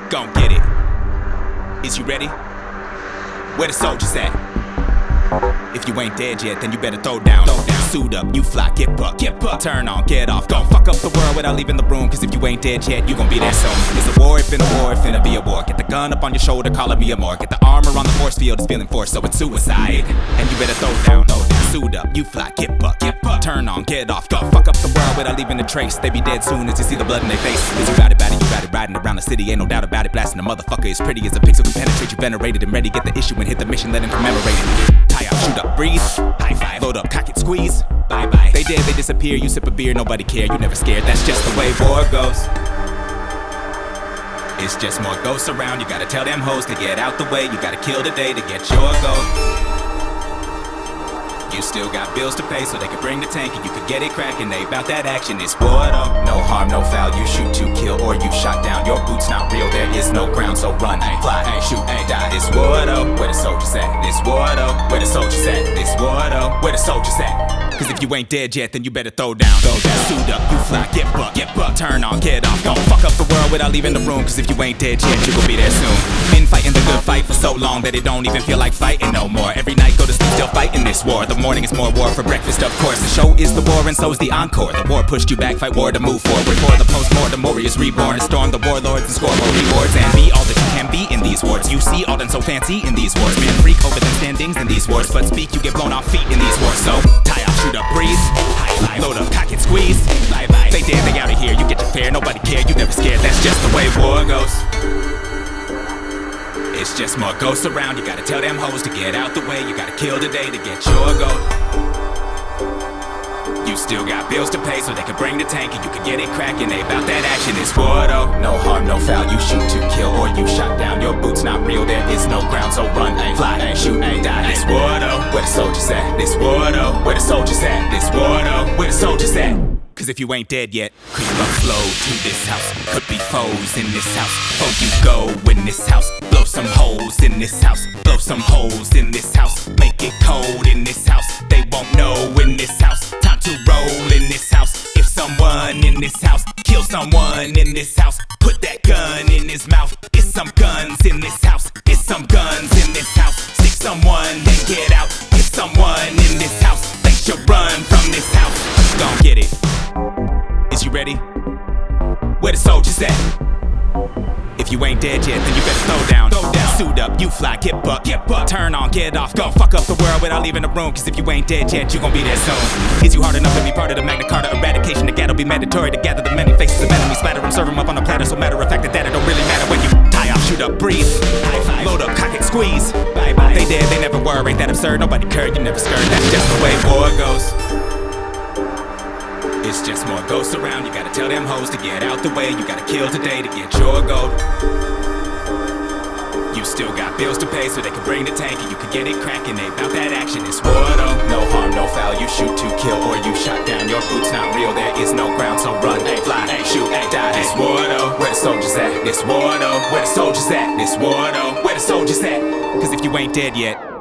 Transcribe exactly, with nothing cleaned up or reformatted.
Gon' get it. Is you ready? Where the soldiers at? If you ain't dead yet, then you better throw down. Throw down. Suit up, you fly, get buck, get buck. Turn on, get off. Don't fuck up the world without leaving the room. Cause if you ain't dead yet, you gon' be there soon. It's a war, it finna war, it finna be a war. Get the gun up on your shoulder, calling me a more. Get the armor on the force field, it's feeling force, so it's suicide. And you better throw down, throw down. Suit up, you fly, get buck, get buck. Turn on, get off. Don't fuck up the world without leaving a trace. They be dead soon as you see the blood in their face. Cause you got it, you got it, riding around the city, ain't no doubt about it. Blasting a motherfucker as pretty as a pixel can penetrate. You venerated and ready, get the issue and hit the mission, let him commemorate it. Tie out, shoot up, breathe. High five, load up, cock it, squeeze. Bye bye. They dead, they disappear. You sip a beer, nobody care. You never scared. That's just the way war goes. It's just more ghosts around. You gotta tell them hoes to get out the way. You gotta kill the day to get your goal. You still got bills to pay, so they could bring the tank and you could get it crackin'. They bout that action. It's war though. No harm, no foul. You shoot to kill or you shot down. Your boots not real. There is no ground, so run, ain't fly, ain't shoot, ain't die. It's war though. Where the soldiers at? It's war though. Where the soldiers at? It's war though. Where the soldiers at? Cause if you ain't dead yet, then you better throw down. Throw down. Suit up, you fly, get buck, get buck. Turn on, get off. Don't fuck up the world without leaving the room. Cause if you ain't dead yet, you gon' be there soon. Been fighting the good fight for so long that it don't even feel like fighting no more. Every night go to sleep still fighting this war. The morning is more war for breakfast, of course. The show is the war and so's the encore. The war pushed you back, fight war to move forward. For the post-mortem warriors reborn. Storm the warlords and score more rewards. And be all that you can be in these wars. You see all done so fancy in these wars. Man, freak over the standings in these wars. But speak, you get blown off feet in these wars. So, tie off, shoot up, breathe. High five, load up, cock it, squeeze. Bye bye. They dead, they out of here. You get your fare, nobody care. You never scared. That's just the way war goes. It's just more ghosts around. You gotta tell them hoes to get out the way. You gotta kill the day to get your goal. You still got bills to pay, so they can bring the tank and you can get it crackin'. They bout that action. It's war though. No harm, no foul. You shoot to kill or you shot down. Your boots not real. There is no ground, so run, ain't fly, ain't shoot, ain't die. It's war though. Where the soldiers at? This war though. Where the soldiers at? This war though. Where the soldiers at? Cause if you ain't dead yet, creep up slow to this house. Could be foes in this house. Before you go in this house, blow some holes in this house. Blow some holes in this house. Make it cold in this house. They won't know in this house. Time to roll in this house. If someone in this house kill someone in this house, put that gun in his mouth. It's some guns in this house. It's some guns in this house. Stick someone, then get out. It's someone in this house. They should run from this house. Gon' get it. Is you ready? Where the soldiers at? If you ain't dead yet, then you better throw down. Throw down. Suit up, you fly, get buck, get buck. Turn on, get off. Go fuck up the world without leaving the room. Cause if you ain't dead yet, you gon' be there soon. Is you hard enough to be part of the Magna Carta eradication? The ghetto be mandatory to gather the many faces of enemies. Splatter them, serve them up on a platter. So matter of fact that it don't really matter when you tie off, shoot up, breathe. High five, load up, cock it, squeeze. Bye bye. They dead, they never were. Ain't that absurd? Nobody cared, you never scared. That's just the way war goes. It's just more ghosts around. You gotta tell them hoes to get out the way. You gotta kill today to get your gold. You still got bills to pay, so they can bring the tank and you can get it crackin'. They bout that action. It's war though. No harm, no foul. You shoot to kill or you shot down. Your boots not real. There is no ground, so run, ain't fly, ain't shoot, ain't die. It's war though. Where the soldiers at? It's war though. Where the soldiers at? It's war though. Where the soldiers at? Cause if you ain't dead yet,